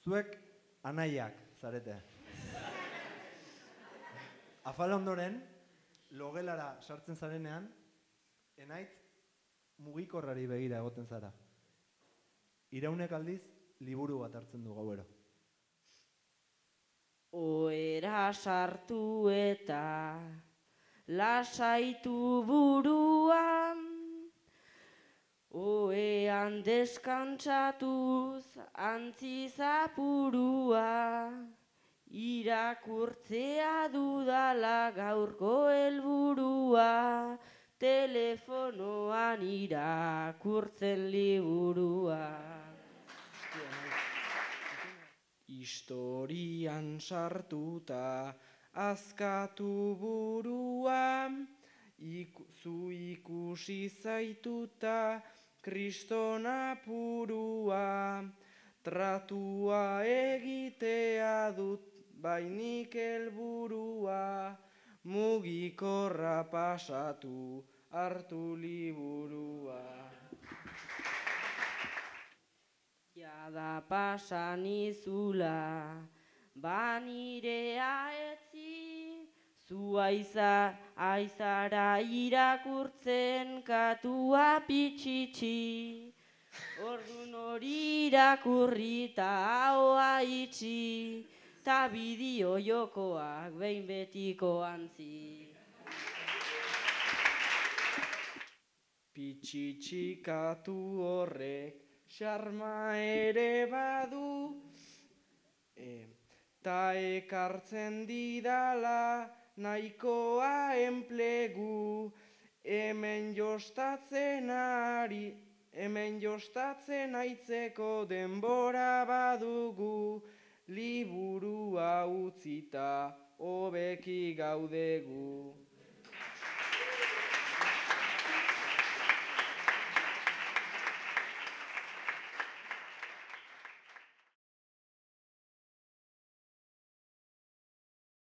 Zuek anaiak zarete. Afala ondoren, logelara sartzen zarenean, enaitz mugikorrari begira egoten zara. Iraunek aldiz, liburu bat hartzen du gauero. Ohera sartu eta lasaitu buruan, ohean deskantsatuz antzi zapurua, irakurtzea dudala gaurko helburua, telefonoan irakurtzen liburua. Historian sartuta azkatu burua, zu ikusi zaituta kriston apurua, tratua egitea dut bainik helburua, mugikorra pasatu hartu liburua. Jada pasan izula, banirea etzi, zu aizara irakurtzen katua pitxitxi, ordun hori irakurrita ahoa itxi, ta bideo jokoak behin betiko antzi. Pitxitxi katu horrek xarma ere badu, ta ekartzen didala nahikoa enplegu, hemen jostatzen aitzeko denbora badugu, liburua utzita hobeki gaudegu.